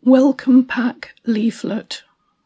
Welcome Pack leaflet.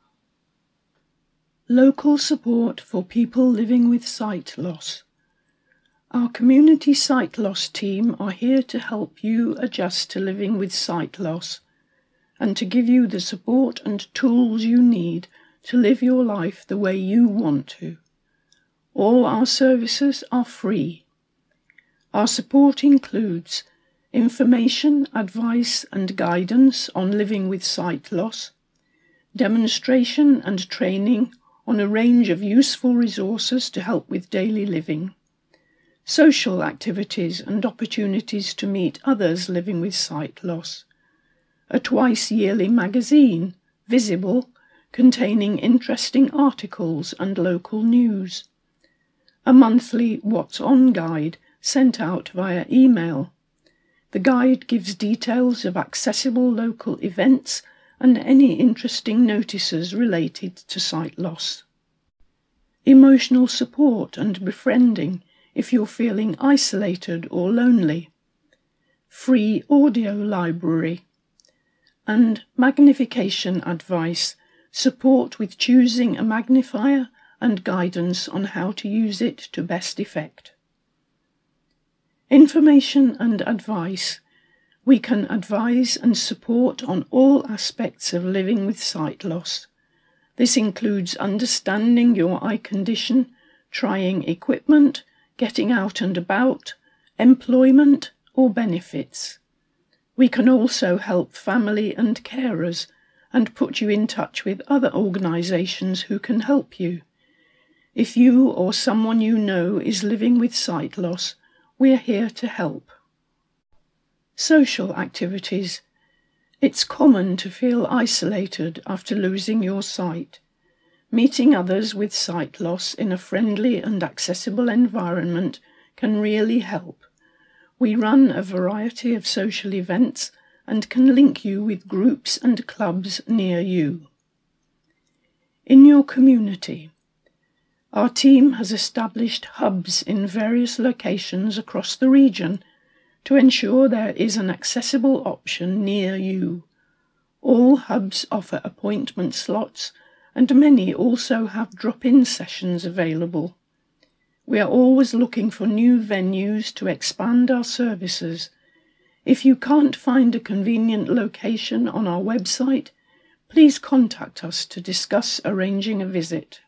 Local support for people living with sight loss. Our community sight loss team are here to help you adjust to living with sight loss and to give you the support and tools you need to live your life the way you want to. All our services are free. Our support includes information, advice and guidance on living with sight loss, demonstration and training on a range of useful resources to help with daily living, social activities and opportunities to meet others living with sight loss, a twice-yearly magazine, Visible, containing interesting articles and local news, a monthly What's On guide sent out via email. The guide gives details of accessible local events and any interesting notices related to sight loss. Emotional support and befriending if you're feeling isolated or lonely. Free audio library. And magnification advice, support with choosing a magnifier and guidance on how to use it to best effect. Information and advice. We can advise and support on all aspects of living with sight loss. This includes understanding your eye condition, trying equipment, getting out and about, employment or benefits. We can also help family and carers and put you in touch with other organisations who can help you. If you or someone you know is living with sight loss, we're here to help. Social activities. It's common to feel isolated after losing your sight. Meeting others with sight loss in a friendly and accessible environment can really help. We run a variety of social events and can link you with groups and clubs near you. In your community. Our team has established hubs in various locations across the region to ensure there is an accessible option near you. All hubs offer appointment slots, and many also have drop-in sessions available. We are always looking for new venues to expand our services. If you can't find a convenient location on our website, please contact us to discuss arranging a visit.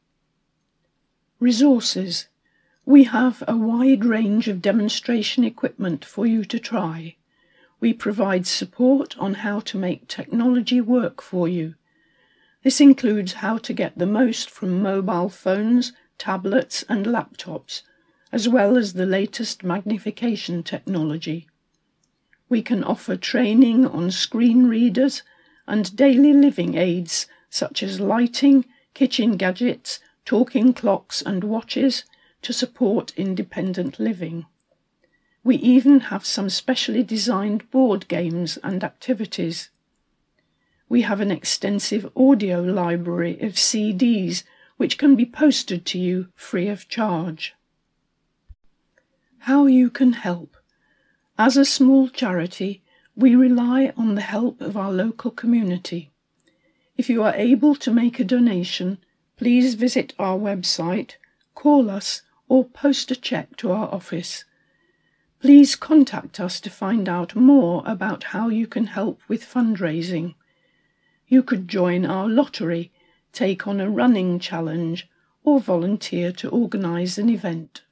Resources. We have a wide range of demonstration equipment for you to try. We provide support on how to make technology work for you. This includes how to get the most from mobile phones, tablets and laptops, as well as the latest magnification technology. We can offer training on screen readers and daily living aids such as lighting, kitchen gadgets, talking clocks and watches to support independent living. We even have some specially designed board games and activities. We have an extensive audio library of CDs which can be posted to you free of charge. How you can help. As a small charity, we rely on the help of our local community. If you are able to make a donation, please visit our website, call us, or post a cheque to our office. Please contact us to find out more about how you can help with fundraising. You could join our lottery, take on a running challenge, or volunteer to organise an event.